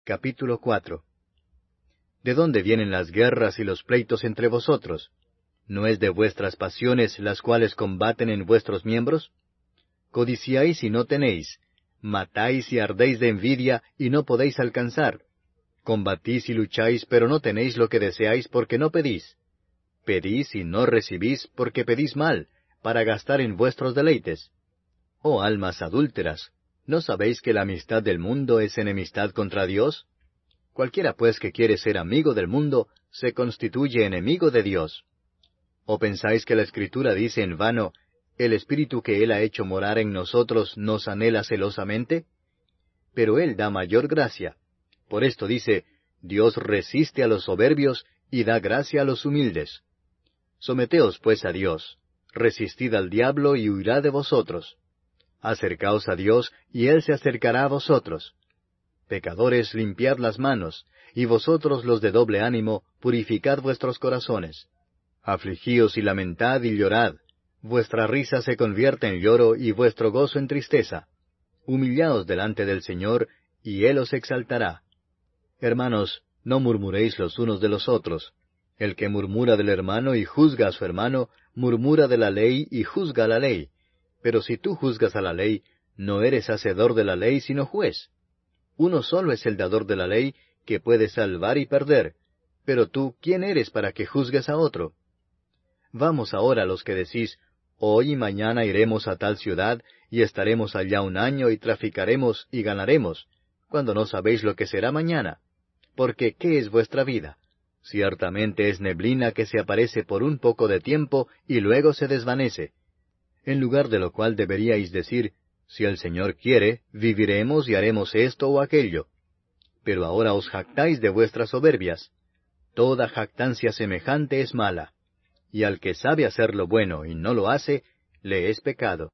Capítulo 4. ¿De dónde vienen las guerras y los pleitos entre vosotros? ¿No es de vuestras pasiones las cuales combaten en vuestros miembros? Codiciáis y no tenéis, matáis y ardéis de envidia y no podéis alcanzar. Combatís y lucháis, pero no tenéis lo que deseáis porque no pedís. Pedís y no recibís porque pedís mal, para gastar en vuestros deleites. Oh almas adúlteras, ¿no sabéis que la amistad del mundo es enemistad contra Dios? Cualquiera pues que quiere ser amigo del mundo, se constituye enemigo de Dios. ¿O pensáis que la Escritura dice en vano, el Espíritu que Él ha hecho morar en nosotros nos anhela celosamente? Pero Él da mayor gracia. Por esto dice, Dios resiste a los soberbios y da gracia a los humildes. Someteos pues a Dios, resistid al diablo y huirá de vosotros. Acercaos a Dios y Él se acercará a vosotros. Pecadores, limpiad las manos, y vosotros los de doble ánimo, purificad vuestros corazones. Afligíos y lamentad y llorad. Vuestra risa se convierte en lloro y vuestro gozo en tristeza. Humillaos delante del Señor, y Él os exaltará. Hermanos, no murmuréis los unos de los otros. El que murmura del hermano y juzga a su hermano, murmura de la ley y juzga a la ley. Pero si tú juzgas a la ley, no eres hacedor de la ley, sino juez. Uno solo es el dador de la ley, que puede salvar y perder. Pero tú, ¿quién eres para que juzgues a otro? Vamos ahora los que decís, hoy y mañana iremos a tal ciudad, y estaremos allá un año, y traficaremos y ganaremos, cuando no sabéis lo que será mañana. Porque, ¿qué es vuestra vida? Ciertamente es neblina que se aparece por un poco de tiempo, y luego se desvanece. En lugar de lo cual deberíais decir, si el Señor quiere, viviremos y haremos esto o aquello. Pero ahora os jactáis de vuestras soberbias. Toda jactancia semejante es mala. Y al que sabe hacer lo bueno y no lo hace, le es pecado.